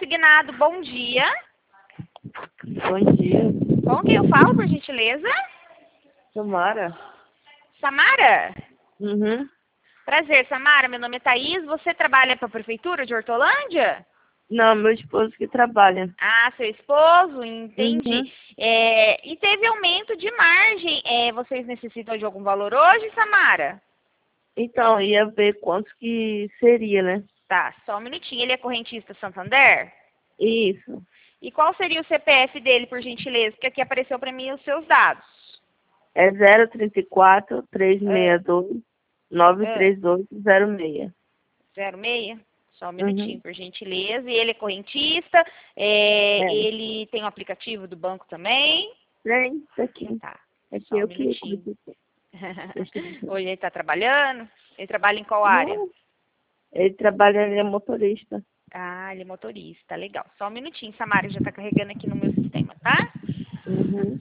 consignado, bom dia. Bom dia, Com quem eu falo, por gentileza? Samara. Samara? Uhum. Prazer, Samara. Meu nome é Thaís. Você trabalha para a Prefeitura de Hortolândia? Não, meu esposo que trabalha. Ah, seu esposo? Entendi. Uhum. E teve aumento de margem. Vocês necessitam de algum valor hoje, Samara? Então, ia ver quanto que seria, né? Tá, só um minutinho. Ele é correntista Santander? Isso. E qual seria o CPF dele, por gentileza? Porque aqui apareceu para mim os seus dados. É 034 Ah, 362 ah, 93806. 06? Só um minutinho, Uhum. por gentileza. E ele é correntista? É. Ele tem o aplicativo do banco também? Trem, isso aqui. Tá, Aqui só um eu que minutinho. cuido. Deixa eu ver. Hoje ele está trabalhando? Ele trabalha em qual área? Não, ele trabalha, ele é motorista. Ah, ele é motorista, legal. Só um minutinho, Samara, já está carregando aqui no meu sistema, tá? Uhum.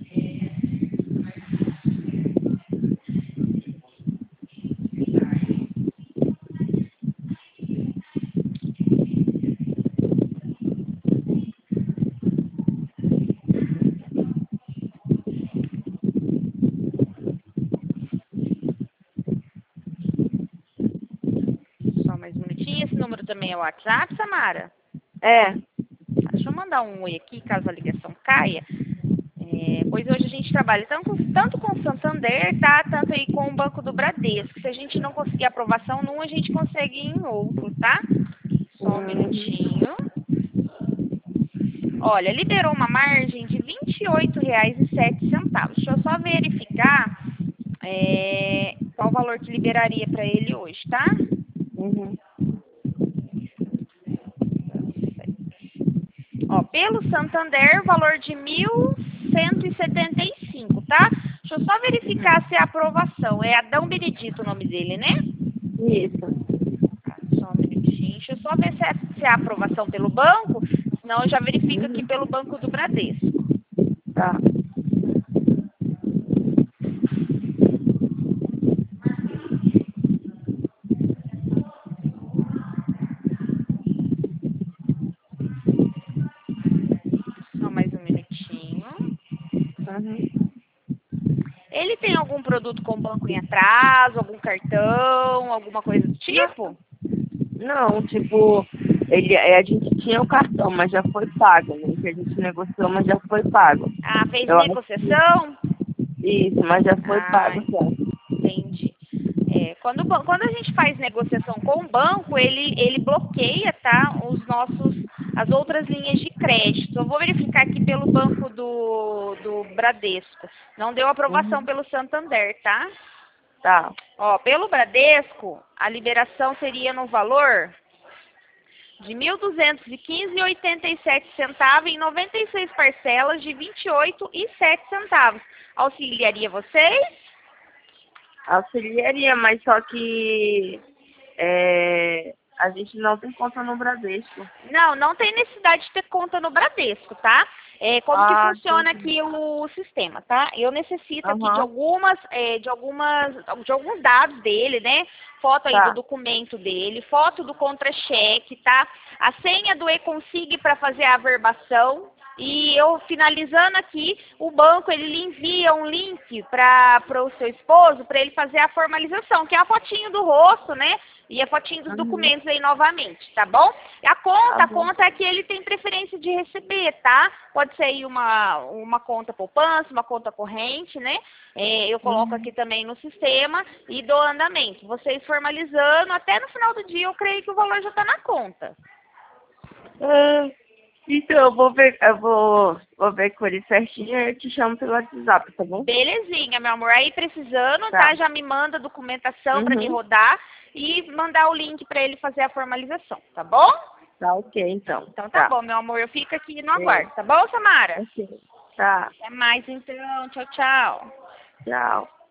Só mais um minutinho. Esse número também é o WhatsApp, Samara? É. Tá, deixa eu mandar um oi aqui, caso a ligação caia. Pois hoje a gente trabalha tanto com o Santander, tá? Tanto aí com o Banco do Bradesco. Se a gente não conseguir aprovação num, a gente consegue em outro, tá? Só um Uhum. minutinho. Olha, liberou uma margem de R$ 28,07. Deixa eu só verificar qual o valor que liberaria para ele hoje, tá? Uhum. Ó, pelo Santander, valor de 1.175, tá? Deixa eu só Uhum. verificar se é aprovação. É Adão Benedito o nome dele, né? Isso. Tá, só um minutinho. Deixa eu só ver se é aprovação pelo banco. Senão eu já verifico aqui Uhum. pelo Banco do Bradesco. Tá. Só mais um minutinho. Uhum. Ele tem algum produto com banco em atraso, algum cartão, alguma coisa do Não. tipo? Não, tipo, a gente tinha o cartão, mas já foi pago, né? Que a gente negociou, mas já foi pago. Ah, fez Eu acho que negociação? isso, mas já foi Ah, pago, já. entendi. Quando a gente faz negociação com o banco, ele bloqueia, tá, as outras linhas de crédito. Eu vou verificar aqui pelo banco do Bradesco. Não deu aprovação Uhum. pelo Santander, tá? Tá. Ó, pelo Bradesco, a liberação seria no valor de 1.215,87 em 96 parcelas de 28,07. Auxiliaria vocês? Auxiliaria, mas só que a gente não tem conta no Bradesco. Não, não tem necessidade de ter conta no Bradesco, tá? Como que Ah, funciona entendi. aqui o sistema, tá? Eu necessito aqui de Aham. alguns dados dele, né? Foto aí do Tá. documento dele, foto do contra-cheque, tá? A senha do e-consig para fazer a averbação. E eu finalizando aqui, o banco ele lhe envia um link para o seu esposo para ele fazer a formalização, que é a fotinho do rosto, né? E a fotinho dos Uhum. documentos aí novamente, tá bom? E a Tá conta, bom. é que ele tem preferência de receber, tá? Pode ser aí uma conta poupança, uma conta corrente, né? Eu coloco Uhum. aqui também no sistema e dou andamento. Vocês formalizando, até no final do dia eu creio que o valor já está na conta. Ah, então, vou ver com ele certinho e eu te chamo pelo WhatsApp, tá bom? Belezinha, meu amor. Aí precisando, tá? Tá. Já me manda a documentação para me Uhum. rodar e mandar o link para ele fazer a formalização, tá bom? Tá ok, então. Então tá Tá. bom, meu amor. Eu fico aqui no É. aguardo, tá bom, Samara? Ok. Tá. Até mais então. Tchau, tchau. Tchau.